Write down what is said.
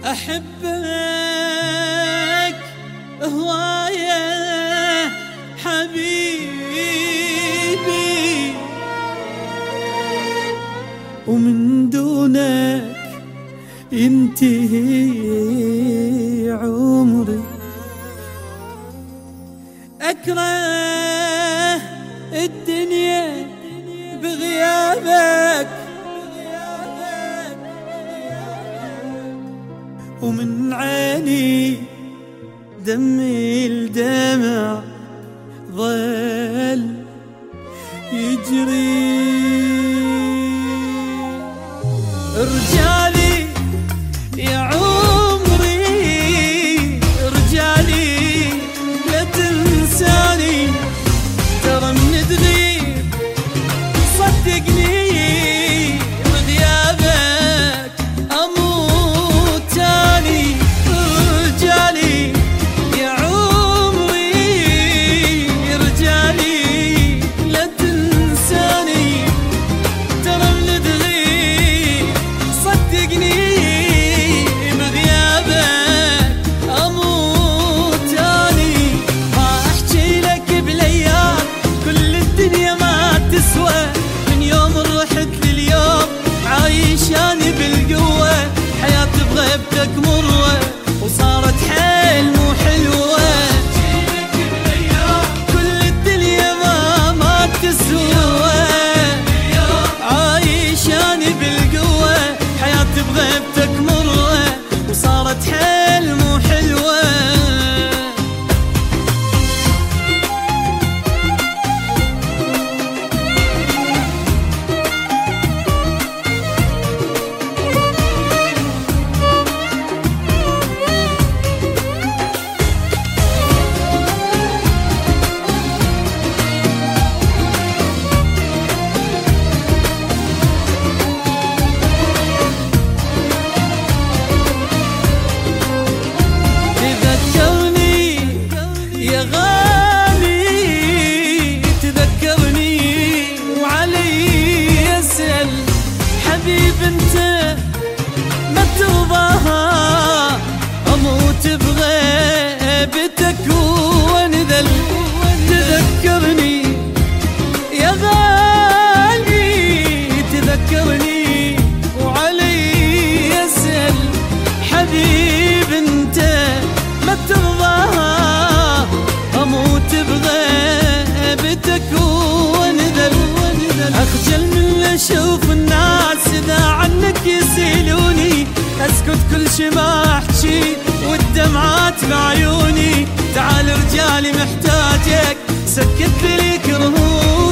أحبك هواية حبيبي، ومن دونك ينتهي عمري. أكره الدنيا بغيابك، ومن عيني دمي الدمع ظل يجري. رجالي يا عمري رجالي، لا تنساني ترى من تغيب صدقني بغيابك أموت تاني. رجالي يا عمري رجالي، لا تنساني ترى من تغيب صدقني بغيابك أموت تاني. ما أحكي لك بالأيام كل الدنيا ما تسوى، من يوم رحت لليوم عايشاني بالقوة. حياتي بغيبتك مروة وصارت حيل مو حلوة. كل الدنيا ما تسوى، عايشاني بالقوة. حياتي بغيبتك مروة وصارت حيل مو حلوة. يا غالي تذكرني وعلي يسأل حبيب انت ما ترضاها، اموت بغيبتك وانذل. تذكرني يا غالي تذكرني وعلي يسأل حبيب انت ما ترضاها، أموت بغيبتك وانذل. أخجل من أشوف الناس إذا عنك يسيلوني، أسكت كل شي ما أحكي والدمعات بعيوني. تعال رجالي محتاجك سكت لي كرهوني.